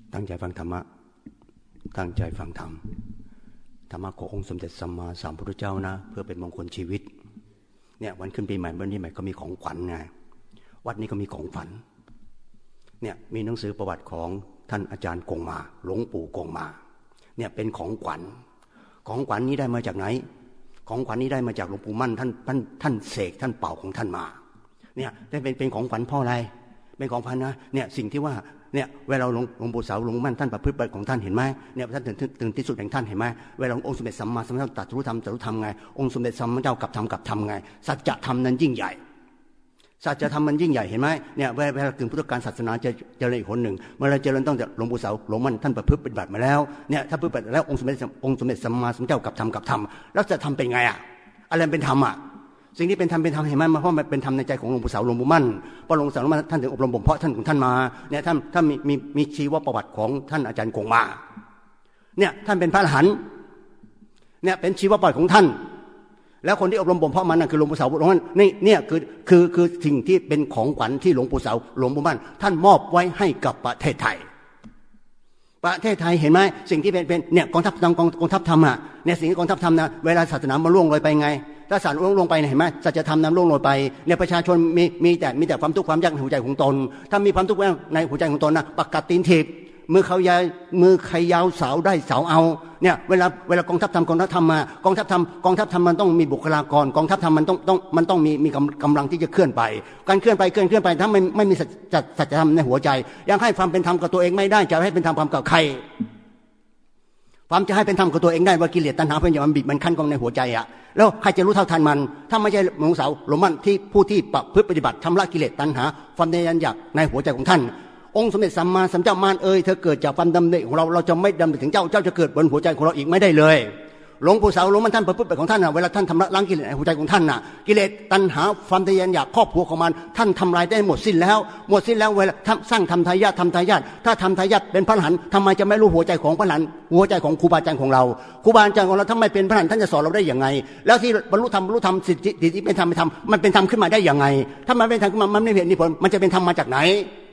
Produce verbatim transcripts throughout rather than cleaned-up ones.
ตั้งใจฟังธรรมะตั้งใจฟังธรรมธรรมะขององค์สมเด็จสัมมาสัมพุทธเจ้านะเพื่อเป็นมงคลชีวิตเนี่ยวันขึ้นปีใหม่วันนี้ใหม่ก็มีของขวัญไงวัดนี้ก็มีของขวัญเนี่ยมีหนังสือประวัติของท่านอาจารย์กงมาหลวงปู่กงมาเนี่ยเป็นของขวัญของขวัญนี้ได้มาจากไหนของขวัญนี้ได้มาจากหลวงปู่มั่นท่านท่านท่านเสกท่านเป่าของท่านมาเนี่ยได้เป็นเป็นของขวัญเพราะอะไรเป็นของขวัญนะเนี่ยสิ่งที่ว่าเนี่ยเวลาหลวงหลวงปู่เสาหลวงปู่มั่นท่านประพฤติปฏิบัติของท่านเห็นไหมเนี่ยท่านถึงถึงที่สุดแห่งท่านเห็นไหมเวลาองค์สมเด็จสัมมาสัมพุทธเจ้าตรัสรู้ธรรมตรัสรู้ธรรมไงองค์สมเด็จสัมมาสัมพุทธเจ้ากับธรรมกับธรรมไงสัจธรรมนั้นยิ่งใหญ่สัจธรรมมันยิ่งใหญ่เห็นไหมเนี่ยเวลาถึงพุทธการศาสนาจะเจริญอีกคนหนึ่งเมื่อเราเจริญต้องจากหลวงปู่เสาหลวงมั่นท่านประพฤติปฏิบัติมาแล้วเนี่ยถ้าปฏิบัติแล้วองค์สมเด็จองค์สมเด็จสัมมาสัมพุทธเจ้ากับธรรมกับธรรมแล้วจะทำเป็นไงอ่ะอะไรเป็นธรรมอ่ะสิ่งที่เป็นธรรมเป็นธรรมเห็นไหมเพราะมันเป็นธรรมในใจของหลวงปู่เสาหลวงปู่มั่นพอหลวงปู่เสาหลวงมั่นท่านถึงอบรมบ่มเพาะท่านของท่านมาเนี่ยท่านท่านมีมีมีชีวประวัติของท่านอาจารย์กงมาเนี่ยท่านเป็นพระอรหันต์เนี่ยเป็นชีวประวัติของท่านแล้วคนที่อบรมบ่มเพาะมันน่ะคือหลวงปู่เสาหลวงมั่นนี่เนี่ยคือคือคือสิ่งที่เป็นของขวัญที่หลวงปู่เสาหลวงปู่มั่นท่านมอบไว้ให้กับประเทศไทยประเทศไทยเห็นไหมสิ่งที่เป็นเป็นเนี่ยกองทัพกองกองทัพธรรมอ่ะเนี่ยสิ่งที่กองทัพธรรมนะเวลาศาสนามันล่วงโรยไปไงถ้าศาสนาล่วงลงไปเห็นไหมสัจธรรมนั้นล่วงโรยไปเนี่ยประชาชนมีมีแต่มีแต่ความทุกข์ความยากในหัวใจของตนถ้ามีความทุกข์ในหัวใจของตนนะปากกัดตีนถีบมือเขายาวมือใครยาวสาวได้สาวเอาเนี่ยเวลาเวลากองทัพธรรมกองทัพธรรมมากองทัพธรรมกองทัพธรรมมันต้องมีบุคลากรกองทัพธรรมมันต้องต้องมันต้องมีมีกำลังที่จะเคลื่อนไปการเคลื่อนไปเคลื่อนเคลื่อนไปถ้าไม่ไม่มีสัจสัจธรรมในหัวใจยังให้ความเป็นธรรมกับตัวเองไม่ได้จะให้เป็นธรรมกับใครความจะให้เป็นธรรมกับตัวเองได้ว่ากิเลสตัณหาเป็นอย่างมันบีบมันคั้นกองในหัวใจอ่ะแล้วใครจะรู้เท่าทันมันถ้าไม่ใช่หลวงเสาหลวงมั่นที่ผู้ที่ประพฤติปฏิบัติทำละกิเลสตัณหาความในยันอยากในหัวใจของท่านองค์สมเด็จสัมมาสัมพุทธเจ้ามารเอ่ยเธอเกิดจากความดำริของเราเราจะไม่ดำริถึงเจ้าเจ้าจะเกิดบนหัวใจของเราอีกไม่ได้เลยหลวงปู่เสาหลวงมั่นท่านประพฤติปฏิบัติของท่านน่ะเวลาท่านทำละล้างกิเลสในหัวใจของท่านน่ะกิเลสตัณหาความทะยานอยากครอบครัวของมันท่านทำลายได้หมดสิ้นแล้วหมดสิ้นแล้วเวลาสร้างทำทายาททำทายาทถ้าทำทายาทเป็นพระอรหันต์ทำไมจะไม่รู้หัวใจของพระอรหันต์หัวใจของครูบาอาจารย์ของเราครูบาอาจารย์ของเราถ้าไม่เป็นพระอรหันต์ท่านจะสอนเราได้อย่างไงแล้วที่บรรลุธรรมบรรลุธรรมสิทธิที่เป็นธรรมเป็นธรรมมันเป็นธรรมขึ้นมาได้อย่างไงถ้ามันเป็นธรรมขึ้นมามันไม่เห็นผลมันจะเป็นธรรมมาจากไหน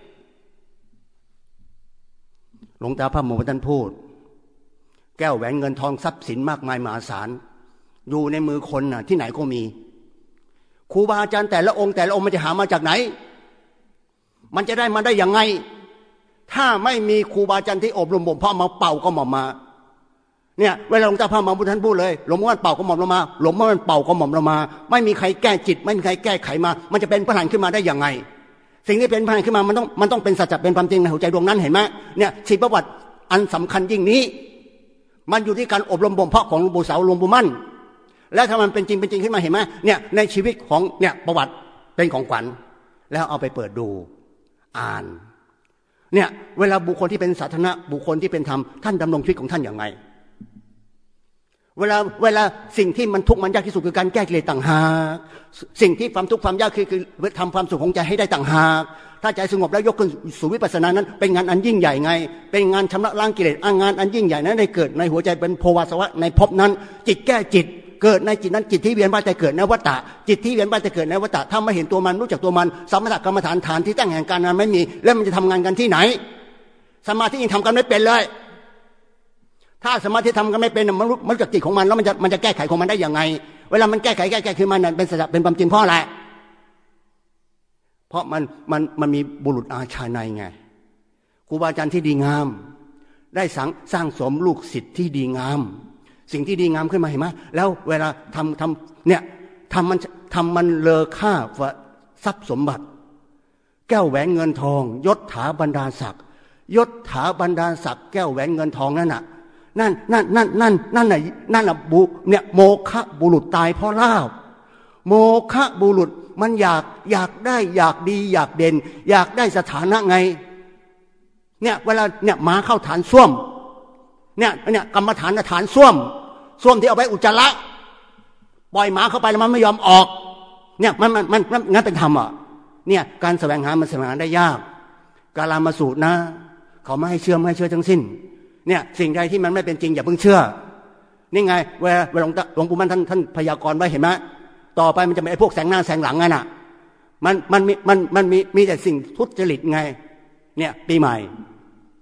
หลวงตาพระโมท่านพูดแก้วแหวนเงินทองทรัพย์สินมากมายมหาศาลอยู่ในมือคนน่ะที่ไหนก็มีครูบาอาจารย์แต่ละองค์แต่ละองค์มันจะหามาจากไหนมันจะได้มาได้อย่างไงถ้าไม่มีครูบาอาจารย์ที่อบรมบ่มเพาะมาเป่าก็หม่อมมาเนี่ยเวลาหลวงตาพระมหาพุทธท่านพูดเลยหลวงพ่อมันเป่าก็หม่อมลงมาหลวงพ่อมันเป่าก็หม่อมลงมาไม่มีใครแก้จิตไม่มีใครแก้ไขมามันจะเป็นพระอรหันต์ขึ้นมาได้อย่างไงสิ่งที่เป็นพระอรหันต์ขึ้นมามันต้องมันต้องเป็นสัจจะเป็นความจริงในหัวใจดวงนั้นเห็นไหมเนี่ยชีวประวัติอันสำคัญยิ่งนี้มันอยู่ที่การอบรมบ่มเพาะของหลวงปู่เสาหลวงปู่มั่นแล้วถ้ามันเป็นจริงเป็นจริงขึ้นมาเห็นไหมเนี่ยในชีวิตของเนี่ยประวัติเป็นของขวัญแล้วเอาไปเปิดดูอ่านเนี่ยเวลาบุคคลที่เป็นสาธารณะบุคคลที่เป็นธรรมท่านดำรงชีวิตของท่านอย่างไรเวลาเวลาสิ่งที่มันทุกข์มันยากที่สุดคือการแก้กิเลสต่างหากสิ่งที่ความทุกข์ความยากคือคือทำความสุขของใจให้ได้ต่างหากถ้าใจสงบแล้วยกขึ้นสู่วิปัสสนานั้นเป็นงานอันยิ่งใหญ่ไงเป็นงานชำระล้างกิเลสงานอันยิ่งใหญ่นั้นได้เกิดในหัวใจเป็นโภวาสวะในภพนั้นจิตแก้จิตเกิดในจิตนั้นจิตที่เวียนว่ายแต่เกิดในวัฏฏะจิตที่เวียนว่ายแต่เกิดในวัฏฏะถ้าไม่เห็นตัวมันรู้จักตัวมันสมถกรรมฐานฐานที่ตั้งแห่งการงานไม่มีแล้วมันจะทำงานกันที่ไหนสมาธิยังทำกันไม่เป็นเลยถ้าสมาธิทำกันไม่เป็นมันรู้มันจักจิตของมันแล้วมันจะมันจะแก้ไขของมันได้ยังไงเวลามันแก้ไขแก้ไขคือมันเป็นสัจจะเป็นความจริงเพราะอะไรเพราะมันมันมันมีบุรุษอาชาในไงครูบาอาจารย์ที่ดีงามได้สร้างสร้างสมลูกศิษย์ที่ดีงามสิ่งที่ดีงามขึ้นมาเห็นไหมแล้วเวลาทำทำเนี่ยทำมันทำมันเลอค่าทรัพย์สมบัติแก้วแหวนเงินทองยศถาบรรดาศักดิ์ยศถาบรรดาศักดิ์แก้วแหวนเงินทองนั่นน่ะนั่นนั่นนั่นนั่นนั่นน่ะนั่นน่ะบุเนี่ยโมฆะบุรุษตายเพราะลาภโมฆะบุรุษมันอยากอยากได้อยากดีอยากเด่นอยากได้สถานะไงเนี่ยเวลาเนี่ยหมาเข้าฐานส้วมเนี่ยเนี่ยกรรมฐานฐานส้วมส้วมที่เอาไว้อุจจาระปล่อยหมาเข้าไปแล้วมันไม่ยอมออกเนี่ยมันมันมันงั้นเป็นธรรมอ่ะเนี่ยการแสวงหามันแสวงหาได้ยากกาลามาสูตรนะเขาไม่ให้เชื่อไม่ให้เชื่อทั้งสิ้นเนี่ยสิ่งใดที่มันไม่เป็นจริงอย่าเพิ่งเชื่อนี่ไงเวลาหลวงหลวงปู่มั่นท่านท่านพยากรณ์ไว้เห็นไหมต่อไปมันจะเป็นไอ้พวกแสงหน้าแสงหลังไงน่ะมันมันมีมันมันมีมีแต่สิ่งทุจริตไงเนี่ยปีใหม่ ก็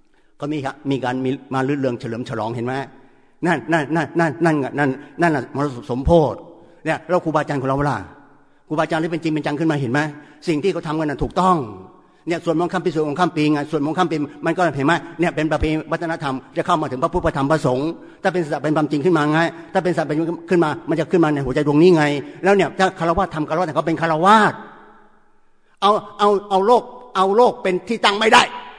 เขามีมีการมีมาลื่นเริงเฉลิมฉลองเห็นไหมนั่นนั่นนั่นนั่นนั่นนั่นนั่นน่ะมรสมโพธิเนี่ยเราครูบาอาจารย์ของเราล่ะครูบาอาจารย์ที่เป็นจริงเป็นจังขึ้นมาเห็นไหมสิ่งที่เขาทำกันน่ะถูกต้องเนี่ยส่วนมงคลปีส่วนมงคลปีไงส่วนมงคลปีมันก็เห็นไหมเนี่ยเป็นประเพณีวัฒนธรรมจะเข้ามาถึงพระพุทธธรรมพระสงฆ์ถ้าเป็นสัตว์เป็นความจริงขึ้นมาไงถ้าเป็นสัตว์เป็นขึ้นมามันจะขึ้นมาในหัวใจดวงนี้ไงแล้วเนี่ยถ้าคารวะทำคารวะแต่เขาเป็นคารวะเอาเอาเอาโลกเอาโลกเป็นที่ตั้งไม่ได้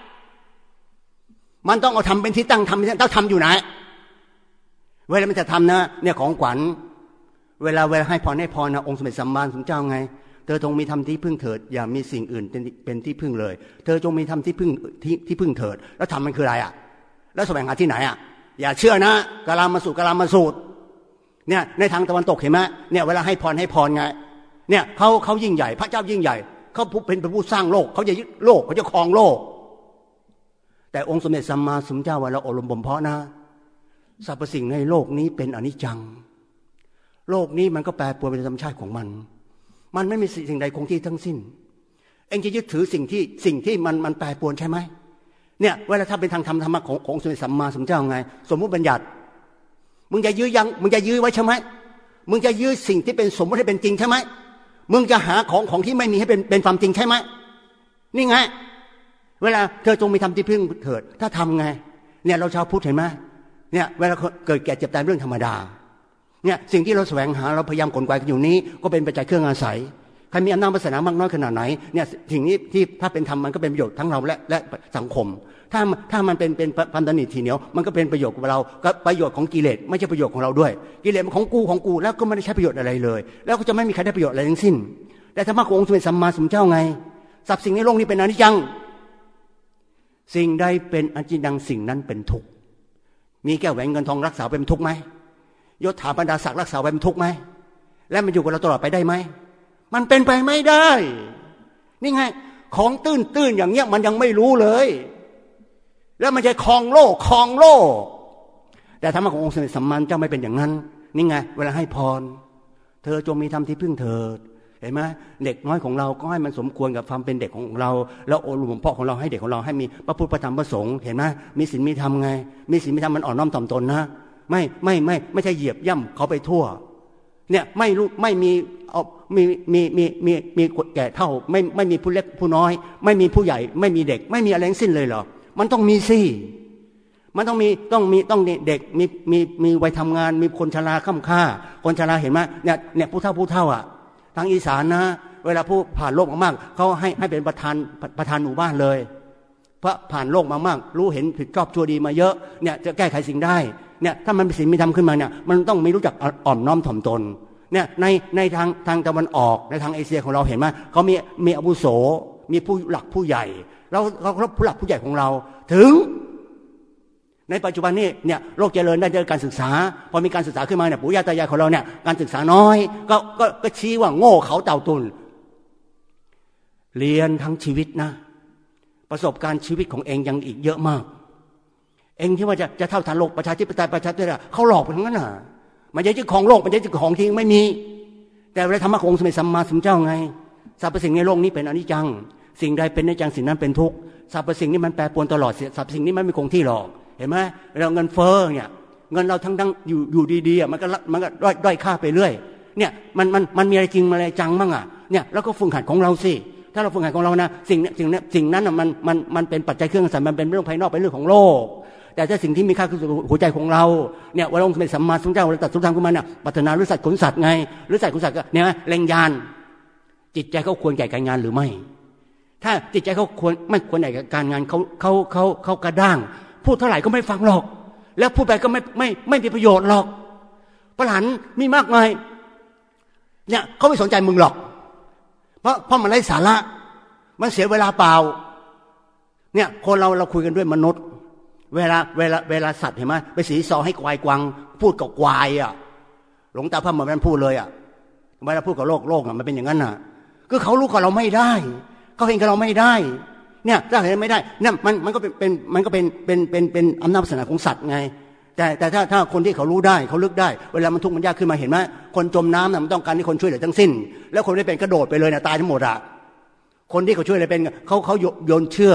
มันต้องเอาทำเป็นที่ตั้งทำต้องทำอยู่ไหนเวลามันจะทำนะเนี่ยของขวัญเวลาเวลาให้พรให้พรนะองค์สมเด็จสัมมาสัมพุทธเจ้าไงเธอจงมีธรรมที่พึ่งเถิดอย่ามีสิ่งอื่นเป็นที่พึ่งเลยเธอจงมีธรรมที่พึ่งที่ที่พึ่งเถิดแล้วธรรมมันคืออะไรอ่ะแล้วแสวงหาที่ไหนอ่ะอย่าเชื่อนะกาลามาสูตรกาลามาสูตรเนี่ยในทางตะวันตกเห็นไหมเนี่ยเวลาให้พรให้พรไงเนี่ยเขาเขายิ่งใหญ่พระเจ้ายิ่งใหญ่เขาเป็นผู้สร้างโลกเขาจะยึดโลกเขาจะครองโลกแต่องค์สมเด็จสัมมาสัมพุทธเจ้าว่าเราอบรมบ่มเพาะนะสรรพสิ่งในโลกนี้เป็นอนิจจังโลกนี้มันก็แปรปรวนเป็นธรรมชาติของมันมันไม่มีสิ่งใดคงที่ทั้งสิ้นเองจะยึดถือสิ่งที่สิ่งที่มันมันแปรปรวนใช่ไหมเนี่ยเวลาถ้าเป็นทางธรรมธรรมะของของสมเด็จสัมมาสัมพุทธเจ้าไงสมมุติบัญญัติมึงจะยื้อยังมึงจะยื้อไว้ใช่ไหมมึงจะยื้อสิ่งที่เป็นสมมติให้เป็นจริงใช่ไหมมึงจะหาของของที่ไม่มีให้เป็นเป็นความจริงใช่ไหมนี่ไงเวลาเธอจงมีธรรมที่พึ่งเถิดถ้าทำไงเนี่ยเราชาวพุทธเห็นไหมเนี่ยเวลาเกิดแก่เจ็บตายเรื่องธรรมดาเนี่ยสิ่งที่เราแสวงหาเราพยายามขนกวายกันอยู่นี้ก็เป็นปัจจัยเครื่องอาศัยใครมีอำนาจวาสนามากน้อยขนาดไหนเนี่ยสิ่งนี้ที่ถ้าเป็นธรรมมันก็เป็นประโยชน์ทั้งเราและและสังคมถ้าถ้ามันเป็นเป็นพันธนิตทีเหนียวมันก็เป็นประโยชน์กับเราก็ประโยชน์ของกิเลสไม่ใช่ประโยชน์ของเราด้วยกิเลสมันของกูของกูแล้วก็ไม่ได้ใช้ประโยชน์อะไรเลยแล้วก็จะไม่มีใครได้ประโยชน์อะไรทั้งสิ้นแต่ธรรมะขององค์สมเด็จสัมมาสัมพุทธเจ้าไงทรัพย์สิ่งในโลกนี้เป็นอนิจจังสิ่งใดเป็นอนิจจังสิ่งนั้นเป็นทุกข์มีแก้วแหวนเงินทองรักษาเป็นทุกข์ไหมยศถาบรรดาศักดิ์รักษาเป็นทุกข์ไหมและมันอยู่กับเราตลอดไปได้ไหมมันเป็นไปไม่ได้นี่ไงของตื้นตื้นอย่างเงี้ยมันยังไม่รู้เลยแล้วมันจะครองโลกครองโลกแต่ธรรมะขององค์สมเด็จสัมมาสัมพุทธเจ้าไม่เป็นอย่างนั้นนี่ไงเวลาให้พรเธอจงมีธรรมที่พึ่งเถิดเห็นไหมเด็กน้อยของเราก็ให้มันสมควรกับความเป็นเด็กของเราแล้วอบรมพ่อของเราให้เด็กของเราให้มีพระพุทธพระธรรมพระสงฆ์เห็นไหมมีศีลมีธรรมไงมีศีลมีธรรมมันอ่อนน้อมถ่อมตนนะไม่ไม่ไม่ไม่ใช่เหยียบย่ำเขาไปทั่วเนี่ยไม่รู้ไม่มีเอามีมีมีมีมีแก่เท่าไม่ไม่มีผู้เล็กผู้น้อยไม่มีผู้ใหญ่ไม่มีเด็กไม่มีอะไรทั้งสิ้นเลยเหรอมันต้องมีสิมันต้องมีต้องมีต้องเด็กมีมีมีวัยทำงานมีคนชราค่ำค่าคนชราเห็นไหมเนี่ยเนี่ยผู้เฒ่าผู้เฒ่าอ่ะทางอีสานนะเวลาผู้ผ่านโลกมากๆเขาให้ให้เป็นประธานประธานหมู่บ้านเลยเพราะผ่านโลกมามากรู้เห็นผิดชอบชั่วดีมาเยอะเนี่ยจะแก้ไขสิ่งได้เนี่ยถ้ามันเป็นสิ่งมีธรรมขึ้นมาเนี่ยมันต้องมีรู้จักอ่อนน้อมถ่อมตนเนี่ยในในทางทางตะวันออกในทางเอเชียของเราเห็นไหมเขามีมีอาวุโสมีผู้หลักผู้ใหญ่เราเราผู้หลักผู้ใหญ่ของเราถึงในปัจจุบันนี้เนี่ยโลกเจริญได้ด้วยการศึกษาพอมีการศึกษาขึ้นมาเนี่ยปู่ย่าตายายของเราเนี่ยการศึกษาน้อยก็ก็ก็ชี้ว่าโง่เขาเต่าตุนเรียนทั้งชีวิตนะประสบการณ์ชีวิตของเองยังอีกเยอะมากเองที่ว่าจะจะเท่าทันโลกประชาธิปไตยประชาธิปไตยเขาหลอกไปทั้งนั้นน่ะมันจะยึดของโลกมันจะยึดของจริงไม่มีแต่เวลาธรรมะขององค์สมเด็จสัมมาสัมพุทธเจ้าไงสรรพสิ่งในโลกนี้เป็นอนิจจังสิ่งใดเป็นอนิจจังสิ่งนั้นเป็นทุกข์สรรพสิ่งนี้มันแปรปรวนตลอดสรรพสิ่งนี้มันไม่คงที่หรอกเห็นไหมเราเงินเฟ้อเนี่ยเงินเราทั้งทั้งอยู่อยู่ดีๆมันก็มันก็ด้อยด้อยค่าไปเรื่อยเนี่ยมันมันมันมีอะไรจริงอะไรจังบ้างอ่ะเนี่ยแล้วก็ฝึกหัดของเราสิถ้าเราฝึกหัดของเรานะสิ่งสิ่งนี้สิ่งนั้นอ่ะมันมันมันเป็นปัจจัยเครื่องอาศัยมันเป็นเรื่องภายนอกเป็นเรื่องของโลกแต่ถ้าสิ่งที่มีค่าคือหัวใจของเราเนี่ยว่าองค์สมเด็จสัมมาสัมพุทธเจ้าตัดสุธรรมขึ้นมาเนี่ยปัฒนาหรือสัตว์ขนสัตว์ไงหรือสัตว์ขนสัตว์ก็เนี่ยเล็งยานจิตใจเขาควรแก่การงานหรือไม่ถ้าจิตใจเขาควรไม่ควรแก่การงานเขาเขาเขาเขากระด้างพูดเท่าไหร่ก็ไม่ฟังหรอกแล้วพูดไปก็ไม่ไม่ไม่มีประโยชน์หรอกประหารมีมากมายเนี่ยเขาไม่สนใจมึงหรอกเพราะเพราะมันไร้สาระมันเสียเวลาเปล่าเนี่ยคนเราเราคุยกันด้วยมนุษย์เวลาเวลาเวลาสัตว์เห็นไหมไปสีซอให้ควายกวางพูดกับควายอ่ะหลวงตาพระเหมือนมันพูดเลยอ่ะเวลาพูดกับโลกโลกอ่ะมันเป็นอย่างนั้นน่ะคือเขารู้กับเราไม่ได้เขาเห็นกับเราไม่ได้เนี่ยถ้าเห็นไม่ได้เนี่ยมันมันก็เป็นเป็นมันก็เป็นเป็นเป็นเป็นอำนาจศาสนาของสัตว์ไงแต่แต่ถ้าถ้าคนที่เขารู้ได้เขาลึกได้เวลามันทุกข์มันยากขึ้นมาเห็นไหมคนจมน้ำน่ะมันต้องการให้คนช่วยเหลือทั้งสิ้นแล้วคนที่เป็นกระโดดไปเลยน่ะตายทั้งหมดอ่ะคนที่เขาช่วยอะไรเป็นเขาเขาโยนเชือก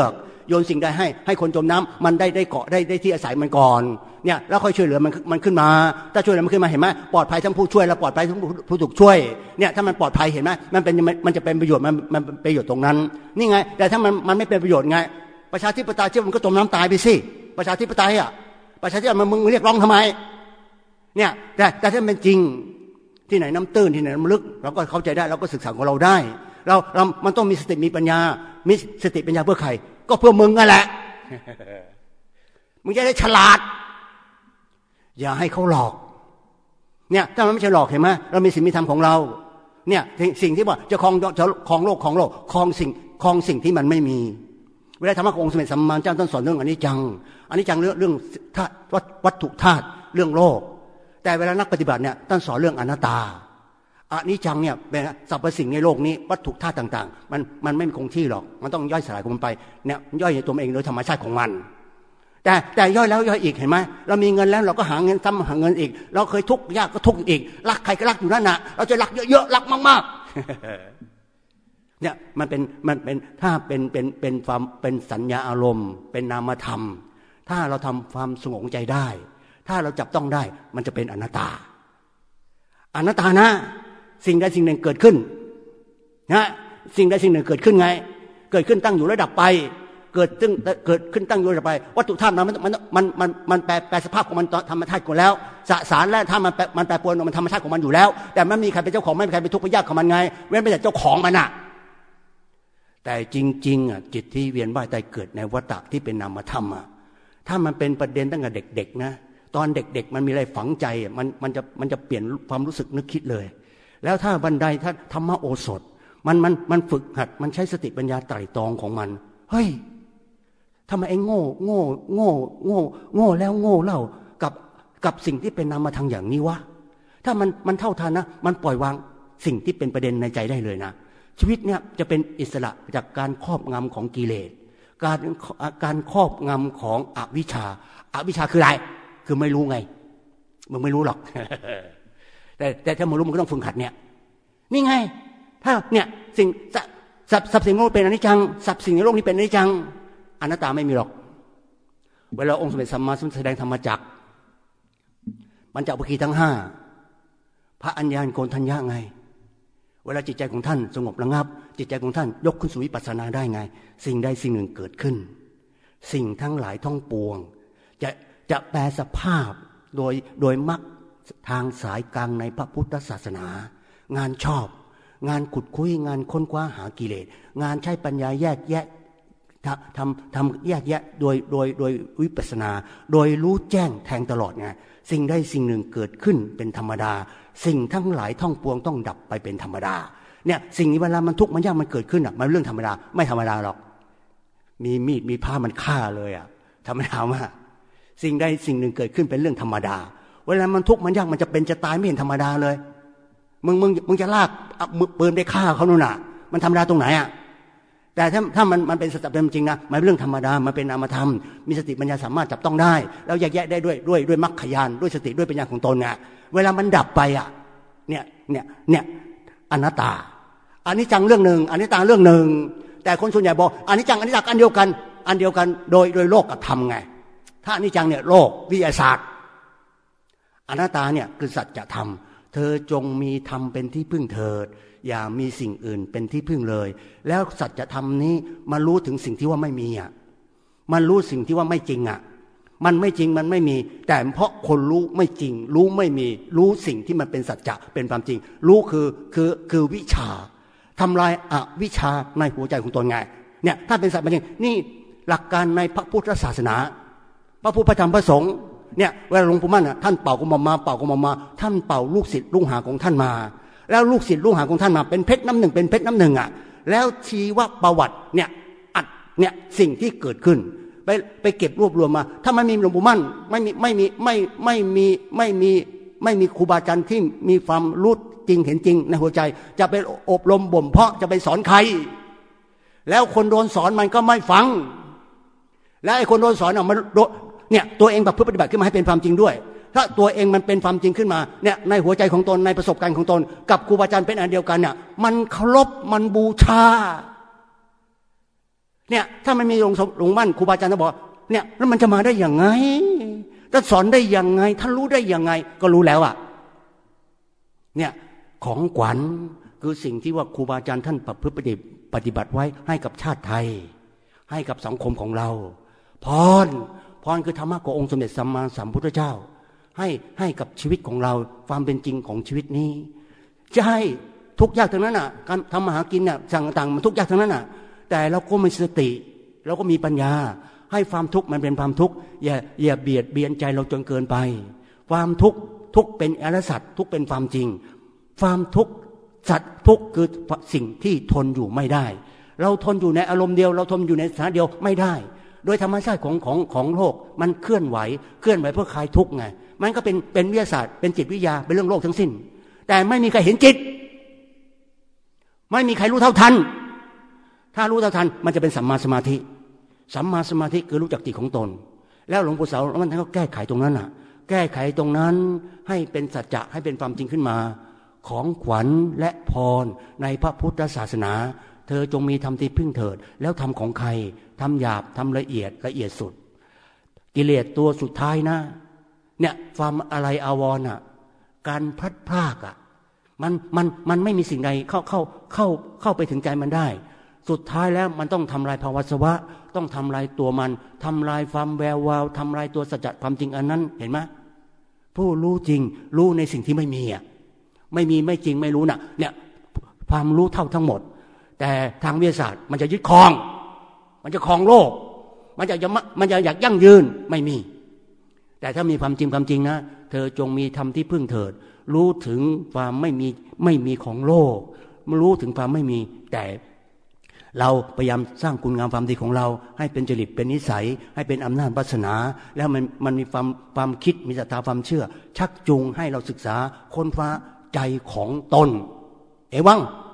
โยนสิ่งใดให้ให้คนจมน้ำมันได้ได้เกาะได้ได้ที่อาศัยมันก่อนเนี่ยแล้วค่อยช่วยเหลือมันมันขึ้นมาถ้าช่วยเหลือมันขึ้นมาเห็นไหมปลอดภัยทั้งผู้ช่วยและปลอดภัยทั้งผู้ถูกช่วยเนี่ยถ้ามันปลอดภัยเห็นไหมมันเป็นมันจะเป็นประโยชน์มันมันเป็นประโยชน์ตรงนั้นนี่ไงแต่ถ้ามันมันไม่เป็นประโยชน์ไงประชาธิปไตยเชื่อมันก็จมน้ำตายไปสิประชาธิปไตยอ่ะประชาธิปไตยมันมึงเรียกร้องทำไมเนี่ยแต่แต่ถ้าเป็นจริงที่ไหนน้ำตื้นที่ไหนน้ำลึกเราก็เข้าใจได้เราก็ศึกษาของเราได้เราเรามันต้องมีสติมีปัญญามีสติปัญญาเพื่อใครก็เพื่อมึงนั่นแหละมึงจะได้ฉลาดอย่าให้เขาหลอกเนี่ยถ้ามันไม่ใช่หลอกเห็นไหมเรามีสิ่งมีธรรมของเราเนี่ยสิ่งที่ว่าจะครองจะครองโลกครองโลกครองสิ่งครองสิ่งที่มันไม่มีเวลาธรรมะขององค์สมเด็จสัมมาสัมพุทธเจ้าท่านสอนเรื่องอนิจจังอนิจจังเรื่องเรื่องธาตุวัตถุธาตุเรื่องโลกแต่เวลานักปฏิบัติเนี่ยท่านสอนเรื่องอนัตตาอนิจจังเนี่ยเป็นสรรพสิ่งในโลกนี้วัตถุธาตุต่างๆมันมันไม่คงที่หรอกมันต้องย่อยสลายของมันไปเนี่ยย่อยในตัวเองโดยธรรมชาติของมันแต่แต่ย่อยแล้วย่อยอีกเห็นไหมเรามีเงินแล้วเราก็หาเงินซ้ำหาเงินอีกเราเคยทุกข์ยากก็ทุกข์อีกรักใครก็รักอยู่นั่นน่ะเราจะรักเยอะๆรักมากๆเนี่ยมันเป็นมันเป็นถ้าเป็นเป็นเป็นความเป็นสัญญาอารมณ์เป็นนามธรรมถ้าเราทำความสงบใจได้ถ้าเราจับต้องได้มันจะเป็นอนัตตาอนัตตานะสิ่งใดสิ่งหนึ่งเกิดขึ้นนะสิ่งใดสิ่งหนึ่งเกิดขึ้นไงเกิดขึ้นตั้งอยู่ระดับไปเกิดตึ้งเกิดขึ้นตั้งอยู่ระดับไปวัตถุธาตุมันมันมันมันมันแปลแปลสภาพของมันธรรมชาติของแล้วสสารและธาตุมันมันแปรปรวนมันธรรมชาติของมันอยู่แล้วแต่ไม่มีใครเป็นเจ้าของไม่มีใครเป็นทุกข์เป็นยากของมันไงเว้นแต่เจ้าของมันน่ะแต่จริงๆอ่ะจิตที่เวียนว่ายตายเกิดในวัฏฏะที่เป็นนามธรรมอ่ะถ้ามันเป็นประเด็นตั้งแต่เด็กๆนะตอนเด็กๆมันมีอะไรฝังใจมันมันจะมันจะเปลี่ยนความรู้สึกนึกคิดเลยแล้วถ้าบันไดถ้าธรรมโอสถมันมันมันฝึกหัดมันใช้สติปัญญาไตร่ตรองของมันเฮ้ยทำไมไอ้โง่โง่โง่โง่โง่แล้วโง่เล่ากับกับสิ่งที่เป็นนามธรรมอย่างนี้วะถ้ามันมันเท่าทันนะมันปล่อยวางสิ่งที่เป็นประเด็นในใจได้เลยนะชีวิตเนี่ยจะเป็นอิสระจากการครอบงำของกิเลสการการครอบงำของอวิชชาอวิชชาคืออะไรคือไม่รู้ไงมึงไม่รู้หรอก แต่แต่ถ้ามึงรู้มึงก็ต้องฝึกหัดเนี่ยนี่ไงถ้าเนี่ยสิ่งสับสับสิ่งโลกเป็นอนิจจังสับสิ่งในโลกนี้เป็นอนิจจังอนัตตาไม่มีหรอกเวลาองค์สมเด็จสัมมาสัมพุทธเจ้าแสดงธรรมจักรปัญจวัคคีย์ทั้งห้าพระอัญญาณโกณฑัญญะไงเวลาจิตใจของท่านสงบระงับจิตใจของท่านยกขึ้นสู่วิปัสสนาได้ไงสิ่งใดสิ่งหนึ่งเกิดขึ้นสิ่งทั้งหลายท่องปวงจะจะแปลสภาพโดยโดยมรรคทางสายกลางในพระพุทธศาสนางานชอบงานขุดคุยงานค้นคว้าหากิเลสงานใช้ปัญญาแยกแยะทำทำแยกแยะโดยโดยโดยวิปัสสนาโดยรู้แจ้งแทงตลอดไงสิ่งใดสิ่งหนึ่งเกิดขึ้นเป็นธรรมดาสิ่งทั้งหลายท่องปวงต้องดับไปเป็นธรรมดาเนี่ยสิ่งนี้เวลามันทุกข์มันยากมันเกิดขึ้นอ่ะมันเรื่องธรรมดาไม่ธรรมดาหรอกมีมีดมีผ้ามันฆ่าเลยอ่ะธรรมดามากสิ่งใดสิ่งหนึ่งเกิดขึ้นเป็นเรื่องธรรมดาเวลามันทุกข์มันยากมันจะเป็นจะตายไม่เห็นธรรมดาเลยมึงมึงมึงจะลากปืนไปฆ่าเขาโน่นน่ะมันธรรมดาตรงไหนอ่ะแต่ถ้าถ้ามันมันเป็นสติปัญญาจริงนะมันเป็นเรื่องธรรมดามันเป็นนามธรรมมีสติปัญญาสามารถจับต้องได้แล้วแยกแยะได้ด้วยด้วยด้วยมรรคญาณด้วยสติด้วยปัญญาของตนไงเวลามันดับไปอ่ะเนี่ยเนี่ยเนี่ยอนัตตาอนิจจังเรื่องหนึ่งอนิจจังเรื่องหนึ่งแต่คนส่วนใหญ่บอกอนิจจังอนิจจังอันเดียวกันอันเดียวกันโดยโดยโลกกับธรรมไงถ้าอนิจจังเนี่ยโลกวิทยาศาสตร์อนัตตาเนี่ยคือสัจธรรมเธอจงมีธรรมเป็นที่พึ่งเถิดอย่ามีสิ่งอื่นเป็นที่พึ่งเลยแล้วสัจธรรมนี้มารู้ถึงสิ่งที่ว่าไม่มีอ่ะมันรู้สิ่งที่ว่าไม่จริงอ่ะมันไม่จริงมันไม่มีแต่เพราะคนรู้ไม่จริงรู้ไม่มีรู้สิ่งที่มันเป็นสัจจะเป็นความจริงรู้คือคือคือวิชาทำลายอวิชาในหัวใจของตนไงเนี่ยถ้าเป็นสัจจะจริงนี่หลักการในพระพุทธศาสนาพระพุทธธรรมพระสงฆ์เนี่ยเวลาหลวงปู่มั่นอ่ะท่านเป่ากระหม่อมมาเป่ากระหม่อมมาท่านเป่าลูกศิษย์ลูกหาของท่านมาแล้วลูกศิษย์ลูกหาของท่านมาเป็นเพชรน้ำหนึ่งเป็นเพชรน้ำหนึ่งอ่ะแล้วชีวประวัติเนี่ยอัดเนี่ยสิ่งที่เกิดขึ้นไปไปเก็บรวบรวมมาถ้าไม่มีหลวงปู่มั่นไม่มีไม่มีไม่ไม่มีไม่มีไม่มีครูบาอาจารย์ที่มีความรู้จริงเห็นจริงในหัวใจจะไปอบรมบ่มเพาะจะไปสอนใครแล้วคนโดนสอนมันก็ไม่ฟังแล้วไอ้คนโดนสอนอ่ะมันเนี่ยตัวเองแบบเพื่อปฏิบัติขึ้นมาให้เป็นความจริงด้วยถ้าตัวเองมันเป็นความจริงขึ้นมาเนี่ยในหัวใจของตนในประสบการณ์ของตนกับครูบาอาจารย์เป็นอันเดียวกันเนี่ยมันเคารพมันบูชาเนี่ยถ้ามันมีหลวงหลวงมั่นครูบาอาจารย์ท่านบอกเนี่ยแล้วมันจะมาได้อย่างไงท่านสอนได้ยังไงท่านรู้ได้ยังไงก็รู้แล้วอ่ะเนี่ยของขวัญคือสิ่งที่ว่าครูบาอาจารย์ท่านประพฤติปฏิบัติไว้ให้กับชาติไทยให้กับสังคมของเราพรพรคือธรรมะขององค์สมเด็จสัมมาสัมพุทธเจ้าให้ให้กับชีวิตของเราความเป็นจริงของชีวิตนี้จะให้ทุกข์ยากทั้งนั้นอ่ะการทำมาหากินเนี่ยสั่งต่างมันทุกข์ยากทั้งนั้นอ่ะแต่เราก็มีสติเราก็มีปัญญาให้ความทุกข์มันเป็นความทุกข์อย่าอย่าเบียดเบียนใจเราจนเกินไปความทุกข์ทุกข์เป็นอริยสัจทุกข์เป็นความจริงความทุกข์สัตว์ทุกข์คือสิ่งที่ทนอยู่ไม่ได้เราทนอยู่ในอารมณ์เดียวเราทนอยู่ในสถานะเดียวไม่ได้โดยธรรมชาติของของของโลกมันเคลื่อนไหวเคลื่อนไหวเพื่อคลายทุกข์ไงมันก็เป็นเป็นวิทยาศาสตร์เป็นจิตวิทยาเป็นเรื่องโลกทั้งสิ้นแต่ไม่มีใครเห็นจิตไม่มีใครรู้เท่าทันถ้ารู้เท่าทันมันจะเป็นสัมมาสมาธิสัมมาสมาธิคือรู้จักจิตของตนแล้วหลวงปู่เสาแล้วมันก็แก้ไขตรงนั้นน่ะแก้ไขตรงนั้นให้เป็นสัจจะให้เป็นความจริงขึ้นมาของขวัญและพรในพระพุทธศาสนาเธอจงมีธรรมที่พึ่งเถิดแล้วทำของใครทำหยาบทำละเอียดละเอียดสุดกิเลสตัวสุดท้ายนะเนี่ยความอะไรอาวรณ์อ่ะการพลัดพรากอ่ะมันมันมันไม่มีสิ่งใดเข้าเข้าเข้าเข้าไปถึงใจมันได้สุดท้ายแล้วมันต้องทำลายภาวะสวะต้องทำลายตัวมันทำลายความแวววาวทำลายตัวสัจจะความจริงอันนั้นเห็นไหมผู้รู้จริงรู้ในสิ่งที่ไม่มีอ่ะไม่มีไม่จริงไม่รู้น่ะเนี่ยความรู้เท่าทั้งหมดแต่ทางวิทยาศาสตร์มันจะยึดครองมันจะครองโลกมันจะมันจะอยากยั่งยืนไม่มีแต่ถ้ามีความจริงความจริงนะเธอจงมีธรรมที่พึ่งเถิดรู้ถึงความไม่มีไม่มีของโลกรู้ถึงความไม่มีแต่เราพยายามสร้างคุณงามความดีของเราให้เป็นจริตเป็นนิสัยให้เป็นอำนาจวาสนาแล้วมันมันมีความความคิดมีศรัทธาความเชื่อชักจูงให้เราศึกษาค้นฟ้าใจของตนเอวัง